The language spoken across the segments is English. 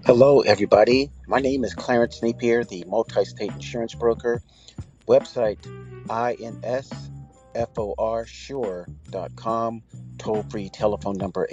Hello, everybody. My name is Clarence Napier, the multi-state insurance broker. Website insforsure.com. Toll-free telephone number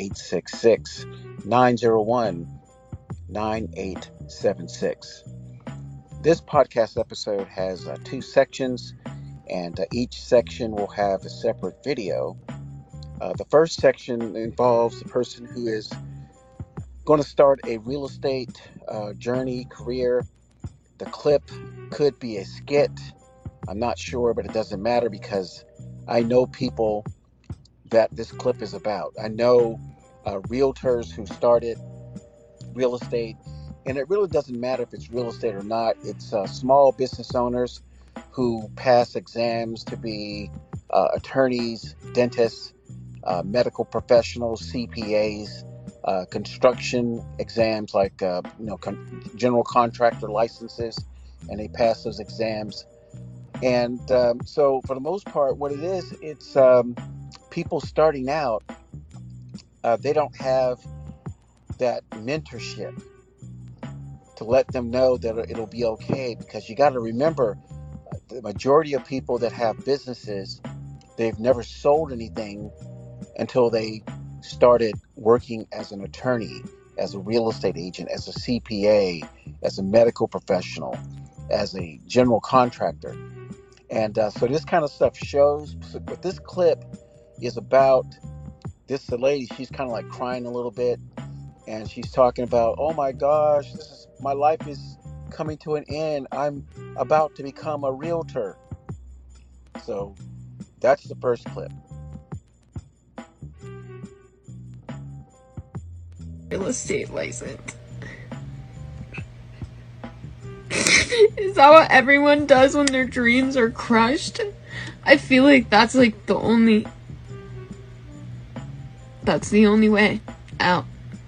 866-901-9876. This podcast episode has two sections, and each section will have a separate video. The first section involves the person who is going to start a real estate journey, career. The clip could be a skit. I'm not sure, but it doesn't matter because I know people that this clip is about. I know realtors who started real estate, and it really doesn't matter if it's real estate or not. It's small business owners who pass exams to be attorneys, dentists, medical professionals, CPAs, construction exams like general contractor licenses, and they pass those exams. And so for the most part, what it is, it's people starting out. They don't have that mentorship to let them know that it'll be okay, because you got to remember, the majority of people that have businesses, they've never sold anything until they started working as an attorney, as a real estate agent, as a CPA, as a medical professional, as a general contractor. And so this kind of stuff shows. But this clip is about this lady. She's kind of like crying a little bit, and she's talking about, oh my gosh, my life is coming to an end. I'm about to become a realtor. So that's the first clip. Real estate license. Is that what everyone does when their dreams are crushed? I feel like that's like the only way out.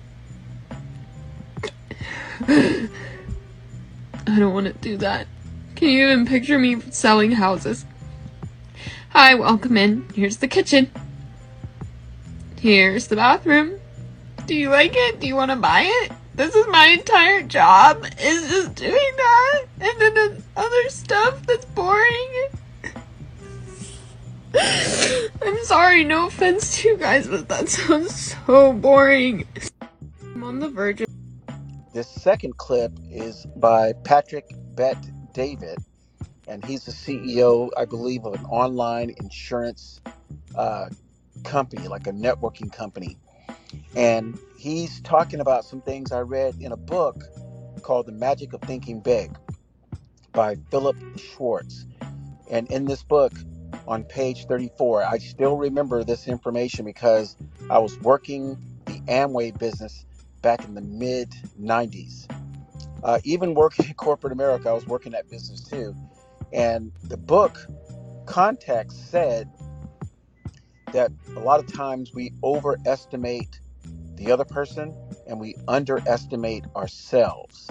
I don't want to do that. Can you even picture me selling houses? Hi, welcome in. Here's the kitchen. Here's the bathroom. Do you like it? Do you want to buy it? This is my entire job, is just doing that. And then the other stuff that's boring. I'm sorry, no offense to you guys, but that sounds so boring. I'm on the verge of... This second clip is by Patrick Bet-David, and he's the CEO, I believe, of an online insurance company, like a networking company. And he's talking about some things I read in a book called The Magic of Thinking Big by Philip Schwartz. And in this book, on page 34, I still remember this information because I was working the Amway business back in the mid-90s. Even working in corporate America, I was working that business too. And the book context said that a lot of times we overestimate the other person and we underestimate ourselves.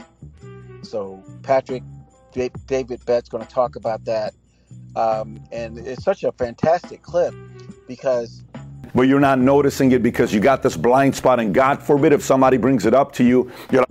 So Patrick David Bett's going to talk about that. And it's such a fantastic clip because... But you're not noticing it because you got this blind spot, and God forbid if somebody brings it up to you, you're like...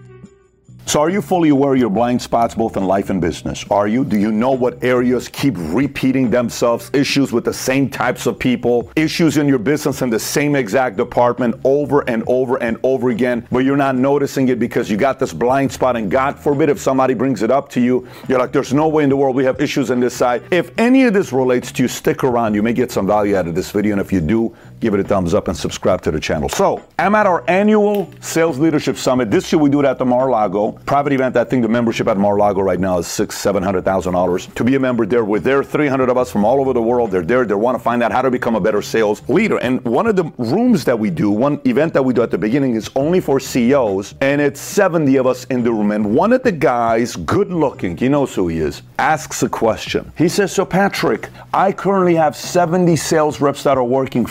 So are you fully aware of your blind spots both in life and business? Are you? Do you know what areas keep repeating themselves? Issues with the same types of people, issues in your business in the same exact department over and over and over again, but you're not noticing it because you got this blind spot, and God forbid if somebody brings it up to you, you're like, there's no way in the world we have issues on this side. If any of this relates to you, stick around. You may get some value out of this video, and if you do, give it a thumbs up and subscribe to the channel. So I'm at our annual Sales Leadership Summit. This year we do it at the Mar-a-Lago. Private event. I think the membership at Mar-a-Lago right now is $600,000-$700,000. To be a member there, we're there, 300 of us from all over the world. They're there. They want to find out how to become a better sales leader. And one of the rooms that we do, one event that we do at the beginning is only for CEOs, and it's 70 of us in the room. And one of the guys, good looking, he knows who he is, asks a question. He says, so Patrick, I currently have 70 sales reps that are working for me.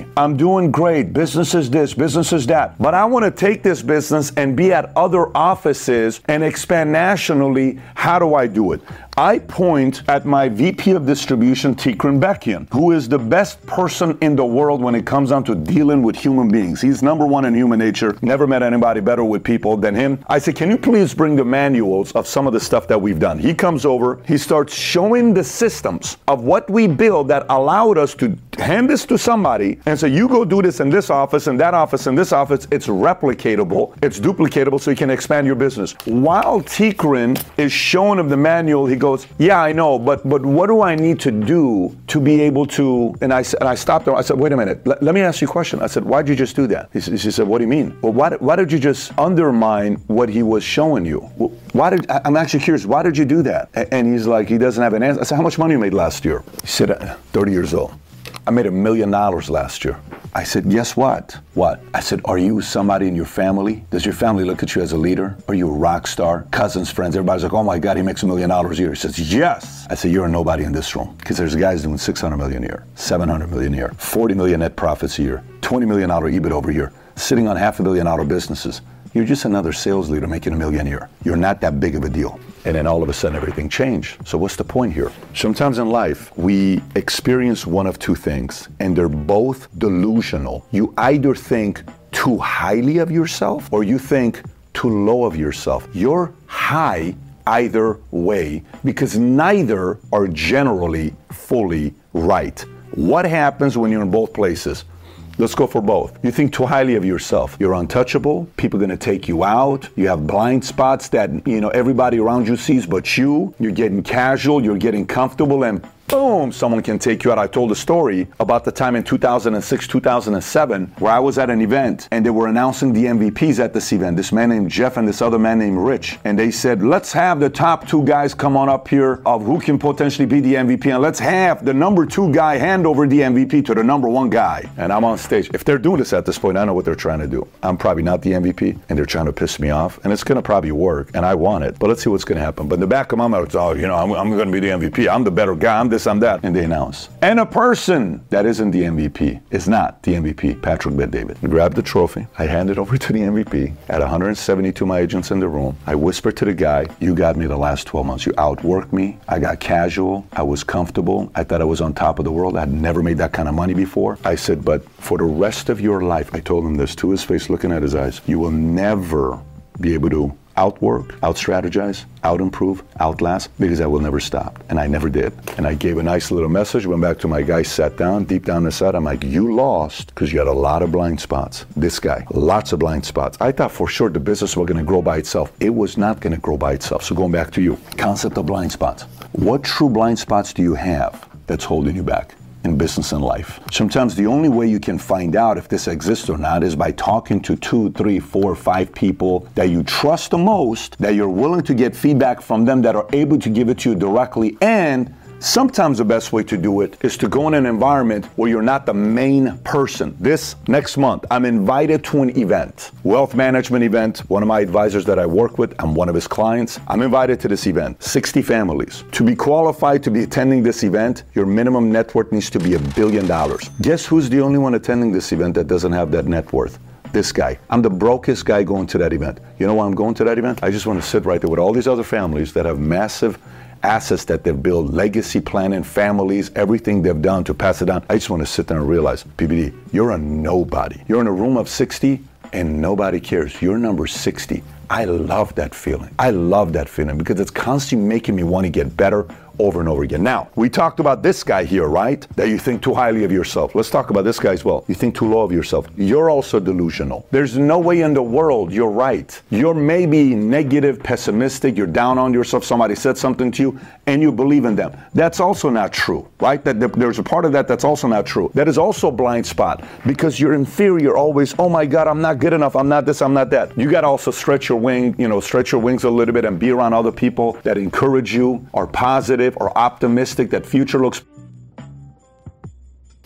I'm doing great. Business is this, business is that. But I want to take this business and be at other offices and expand nationally. How do I do it? I point at my VP of distribution, Tikran Bekian, who is the best person in the world when it comes down to dealing with human beings. He's number one in human nature. Never met anybody better with people than him. I said, can you please bring the manuals of some of the stuff that we've done? He comes over, he starts showing the systems of what we build that allowed us to hand this to somebody and say, you go do this in this office, and that office, and this office. It's replicatable, it's duplicatable, so you can expand your business. While Tikran is showing him the manual, he goes, yeah, I know, but what do I need to do to be able to, and I stopped him. I said, wait a minute, let me ask you a question. I said, why'd you just do that? He said, what do you mean? Well, why did you just undermine what he was showing you? Well, I'm actually curious, why did you do that? And he's like, he doesn't have an answer. I said, how much money you made last year? He said, 30 years old. I made $1 million last year. I said, guess what? What? I said, are you somebody in your family? Does your family look at you as a leader? Are you a rock star? Cousins, friends, everybody's like, oh my God, he makes $1 million a year. He says, yes. I said, you're a nobody in this room. Because there's guys doing $600 million a year, $700 million a year, 40 million net profits a year, $20 million EBIT over a year, sitting on $500 million businesses. You're just another sales leader making $1 million a year. You're not that big of a deal. And then all of a sudden everything changed. So what's the point here? Sometimes in life, we experience one of two things, and they're both delusional. You either think too highly of yourself or you think too low of yourself. You're high either way because neither are generally fully right. What happens when you're in both places? Let's go for both. You think too highly of yourself. You're untouchable. People are going to take you out. You have blind spots that, everybody around you sees but you. You're getting casual. You're getting comfortable, and boom, someone can take you out. I told a story about the time in 2006, 2007, where I was at an event and they were announcing the MVPs at this event. This man named Jeff and this other man named Rich. And they said, let's have the top two guys come on up here of who can potentially be the MVP. And let's have the number 2 guy hand over the MVP to the number 1 guy. And I'm on stage. If they're doing this at this point, I know what they're trying to do. I'm probably not the MVP and they're trying to piss me off. And it's going to probably work. And I want it. But let's see what's going to happen. But in the back of my mind, it's, I'm going to be the MVP. I'm the better guy. I'm this, I'm that. And they announce. And a person that isn't the MVP is not the MVP, Patrick Bet-David. I grabbed the trophy. I handed it over to the MVP. At 172 my agents in the room, I whispered to the guy, you got me the last 12 months. You outworked me. I got casual. I was comfortable. I thought I was on top of the world. I had never made that kind of money before. I said, but for the rest of your life, I told him this to his face, looking at his eyes, you will never be able to outwork, out-strategize, out-improve, outlast, because I will never stop. And I never did. And I gave a nice little message, went back to my guy, sat down, deep down inside, I'm like, you lost because you had a lot of blind spots. This guy, lots of blind spots. I thought for sure the business was going to grow by itself. It was not going to grow by itself. So going back to you, concept of blind spots. What true blind spots do you have that's holding you back in business and life? Sometimes the only way you can find out if this exists or not is by talking to 2, 3, 4, 5 people that you trust the most, that you're willing to get feedback from them, that are able to give it to you directly. And sometimes the best way to do it is to go in an environment where you're not the main person. This next month, I'm invited to an event, wealth management event. One of my advisors that I work with, I'm one of his clients. I'm invited to this event, 60 families. To be qualified to be attending this event, your minimum net worth needs to be $1 billion. Guess who's the only one attending this event that doesn't have that net worth? This guy. I'm the brokest guy going to that event. You know why I'm going to that event? I just want to sit right there with all these other families that have massive assets that they've built, legacy planning, families, everything they've done to pass it down. I just want to sit there and realize, PBD, you're a nobody. You're in a room of 60 and nobody cares. You're number 60. I love that feeling. I love that feeling because it's constantly making me want to get better over and over again. Now, we talked about this guy here, right? That you think too highly of yourself. Let's talk about this guy as well. You think too low of yourself. You're also delusional. There's no way in the world you're right. You're maybe negative, pessimistic, you're down on yourself, somebody said something to you, and you believe in them. That's also not true, right? There's a part of that that's also not true. That is also a blind spot because you're inferior always. Oh my God, I'm not good enough. I'm not this, I'm not that. You got to also stretch your wings a little bit and be around other people that encourage you, are positive, or optimistic, that future looks.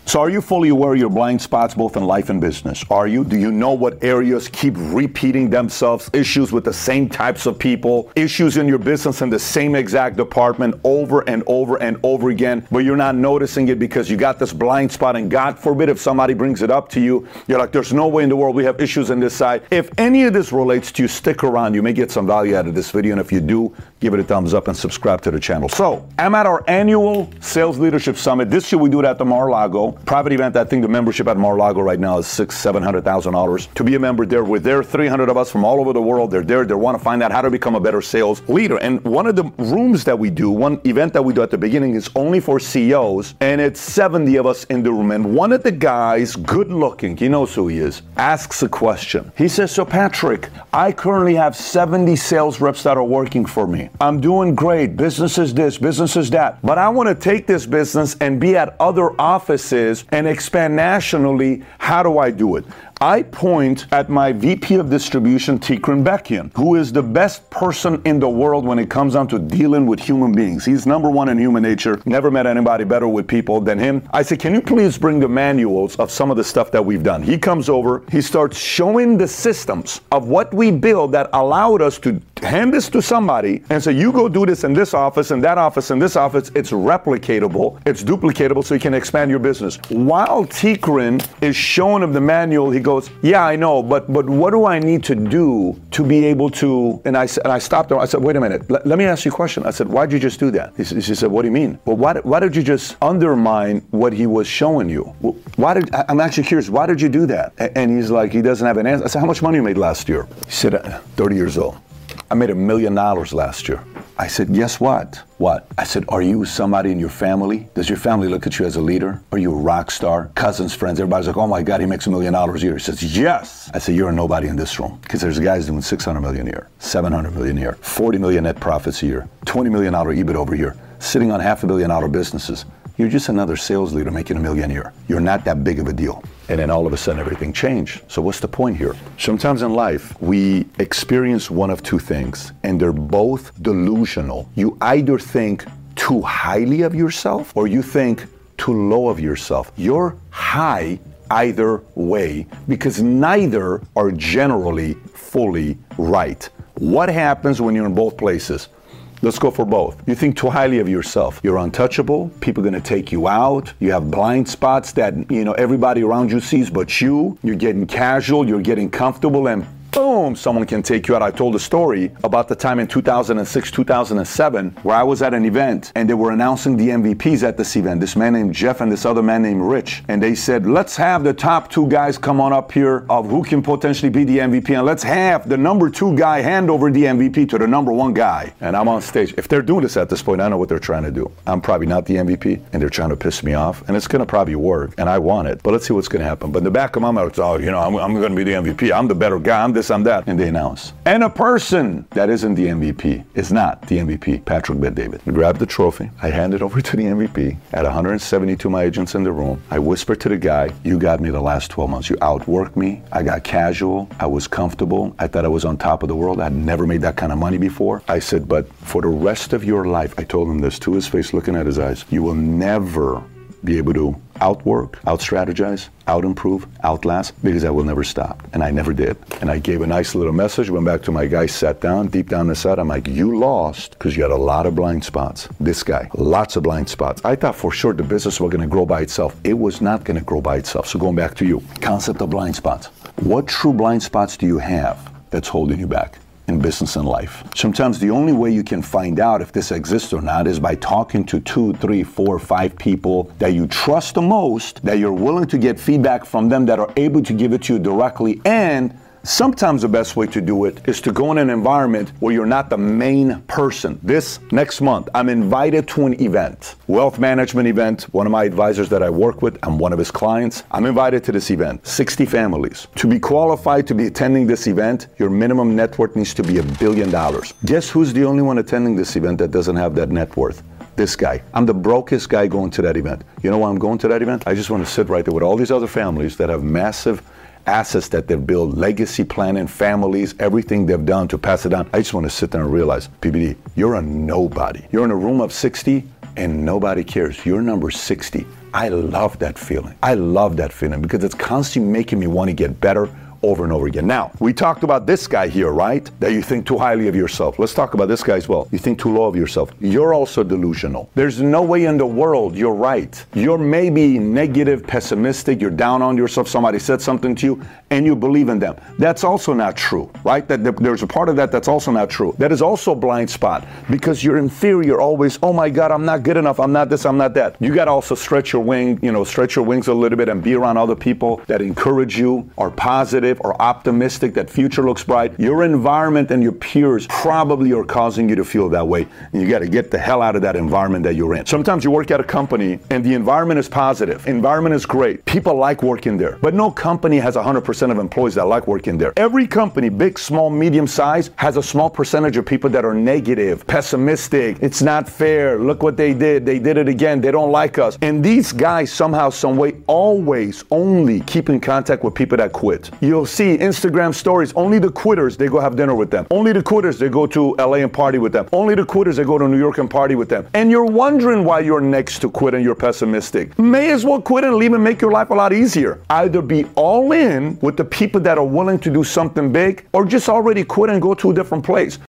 So are you fully aware of your blind spots, both in life and business? Are you? Do you know what areas keep repeating themselves? Issues with the same types of people, issues in your business in the same exact department over and over and over again, but you're not noticing it because you got this blind spot, and God forbid if somebody brings it up to you, you're like, there's no way in the world we have issues on this side. If any of this relates to you, stick around. You may get some value out of this video, and if you do, give it a thumbs up and subscribe to the channel. So I'm at our annual Sales Leadership Summit. This year we do it at the Mar-a-Lago. Private event. I think the membership at Mar-a-Lago right now is $700,000. To be a member there, we're there, 300 of us from all over the world. They're there. They want to find out how to become a better sales leader. And one of the rooms that we do, one event that we do at the beginning is only for CEOs, and it's 70 of us in the room. And one of the guys, good looking, he knows who he is, asks a question. He says, so Patrick, I currently have 70 sales reps that are working for me. I'm doing great. Business is this, business is that. But I want to take this business and be at other offices and expand nationally. How do I do it? I point at my VP of Distribution, Tikran Bekian, who is the best person in the world when it comes down to dealing with human beings. He's number one in human nature. Never met anybody better with people than him. I said, can you please bring the manuals of some of the stuff that we've done? He comes over, he starts showing the systems of what we build that allowed us to hand this to somebody and say, you go do this in this office, in that office, in this office. It's replicatable, it's duplicatable, so you can expand your business. While Tikran is showing him the manual, he goes, yeah, I know, but what do I need to do to be able to, and I stopped him. I said, wait a minute, let me ask you a question. I said, why'd you just do that? He said, what do you mean? Well, why did you just undermine what he was showing you? Well, I'm actually curious, why did you do that? And he's like, he doesn't have an answer. I said, how much money you made last year? He said, 30 years old. I made $1 million last year. I said, guess what? What? I said, are you somebody in your family? Does your family look at you as a leader? Are you a rock star? Cousins, friends, everybody's like, oh my God, he makes $1 million a year. He says, yes. I said, you're a nobody in this room. Because there's guys doing $600 million a year, $700 million a year, 40 million net profits a year, $20 million EBIT over here, sitting on $500 million businesses. You're just another sales leader making $1 million a year. You're not that big of a deal. And then all of a sudden everything changed. So what's the point here? Sometimes in life, we experience one of two things, and they're both delusional. You either think too highly of yourself or you think too low of yourself. You're high either way because neither are generally fully right. What happens when you're in both places? Let's go for both. You think too highly of yourself. You're untouchable. People are going to take you out. You have blind spots that, everybody around you sees but you. You're getting casual. You're getting comfortable, and boom, someone can take you out. I told a story about the time in 2006, 2007, where I was at an event and they were announcing the MVPs at this event. This man named Jeff and this other man named Rich. And they said, let's have the top two guys come on up here of who can potentially be the MVP. And let's have the number 2 guy hand over the MVP to the number 1 guy. And I'm on stage. If they're doing this at this point, I know what they're trying to do. I'm probably not the MVP and they're trying to piss me off. And it's going to probably work. And I want it. But let's see what's going to happen. But in the back of my mind, it's, I'm going to be the MVP. I'm the better guy. I'm this, I'm that. And they announce. And a person that isn't the MVP is not the MVP, Patrick Bet-David. I grabbed the trophy. I hand it over to the MVP. At 172 my agents in the room, I whispered to the guy, you got me the last 12 months. You outworked me. I got casual. I was comfortable. I thought I was on top of the world. I'd never made that kind of money before. I said, but for the rest of your life, I told him this to his face, looking at his eyes, you will never be able to outwork, out-strategize, out-improve, outlast, because I will never stop. And I never did. And I gave a nice little message, went back to my guy, sat down, deep down inside, I'm like, you lost because you had a lot of blind spots. This guy, lots of blind spots. I thought for sure the business was going to grow by itself. It was not going to grow by itself. So going back to you, concept of blind spots. What true blind spots do you have that's holding you back in business and life? Sometimes the only way you can find out if this exists or not is by talking to 2, 3, 4, 5 people that you trust the most, that you're willing to get feedback from them, that are able to give it to you directly. And sometimes the best way to do it is to go in an environment where you're not the main person. This next month, I'm invited to an event, wealth management event. One of my advisors that I work with, I'm one of his clients. I'm invited to this event, 60 families. To be qualified to be attending this event, your minimum net worth needs to be $1 billion. Guess who's the only one attending this event that doesn't have that net worth? This guy. I'm the brokest guy going to that event. You know why I'm going to that event? I just want to sit right there with all these other families that have massive assets that they've built, legacy planning, families, everything they've done to pass it down. I just want to sit there and realize, PBD, you're a nobody. You're in a room of 60 and nobody cares. You're number 60. I love that feeling. I love that feeling because it's constantly making me want to get better over and over again. Now, we talked about this guy here, right? That you think too highly of yourself. Let's talk about this guy as well. You think too low of yourself. You're also delusional. There's no way in the world you're right. You're maybe negative, pessimistic, you're down on yourself, somebody said something to you, and you believe in them. That's also not true, right? There's a part of that that's also not true. That is also a blind spot because you're inferior always. Oh my God, I'm not good enough. I'm not this, I'm not that. You got to also stretch your wings a little bit and be around other people that encourage you, are positive, or optimistic, that future looks bright. Your environment and your peers probably are causing you to feel that way. And you got to get the hell out of that environment that you're in. Sometimes you work at a company and the environment is positive. Environment is great. People like working there. But no company has 100% of employees that like working there. Every company, big, small, medium size, has a small percentage of people that are negative, pessimistic. It's not fair. Look what they did. They did it again. They don't like us. And these guys somehow, some way, always only keep in contact with people that quit. You'll see Instagram stories, only the quitters, they go have dinner with them. Only the quitters, they go to LA and party with them. Only the quitters, they go to New York and party with them. And you're wondering why you're next to quit and you're pessimistic. May as well quit and leave and make your life a lot easier. Either be all in with the people that are willing to do something big or just already quit and go to a different place.